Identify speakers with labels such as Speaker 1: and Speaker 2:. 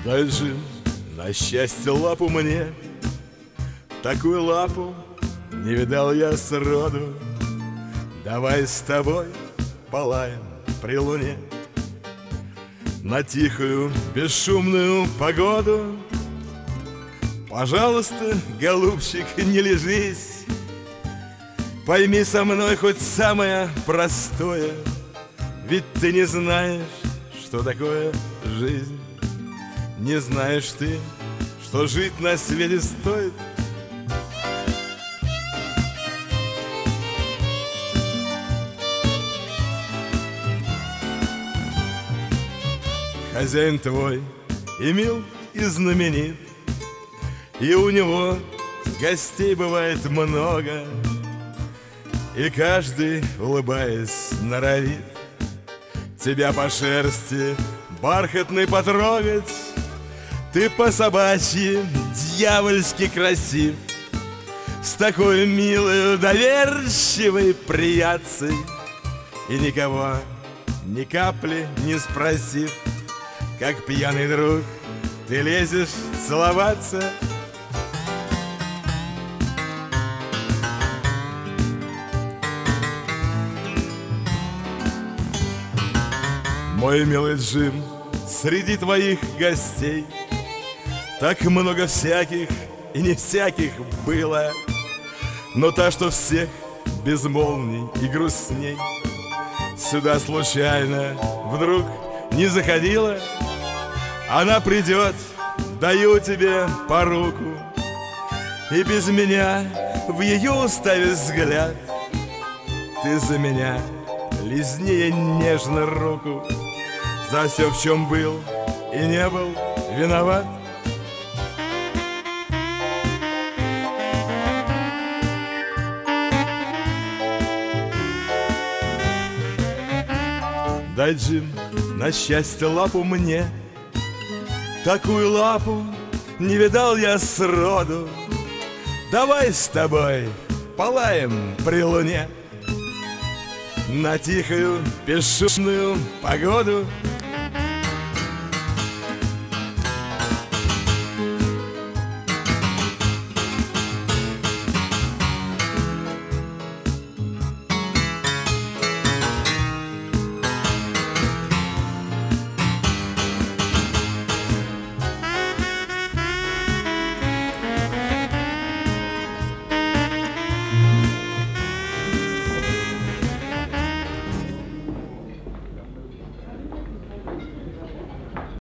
Speaker 1: Дай, Джим, на счастье лапу мне. Такую лапу не видал я сроду. Давай с тобой полаем при луне на тихую, бесшумную погоду. Пожалуйста, голубчик, не лежись. Пойми со мной хоть самое простое, ведь ты не знаешь, что такое жизнь. Не знаешь ты, что жить на свете стоит. Хозяин твой и мил, и знаменит, и у него гостей бывает много, и каждый, улыбаясь, норовит тебя по шерсти бархатной потрогать. Ты по-собачьи дьявольски красив, с такой милой, доверчивой приятцей, и никого ни капли не спросив, как пьяный друг, ты лезешь целоваться. Мой милый Джим, среди твоих гостей так много всяких и не всяких было, но та, что всех безмолвней и грустней, сюда случайно вдруг не заходила. Она придет, даю тебе по руку, и без меня в ее уставе взгляд. Ты за меня лизни ей нежно руку, за все, в чем был и не был виноват. Дай, Джим, на счастье лапу мне. Такую лапу не видал я сроду. Давай с тобой полаем при луне на тихую, бесшумную погоду.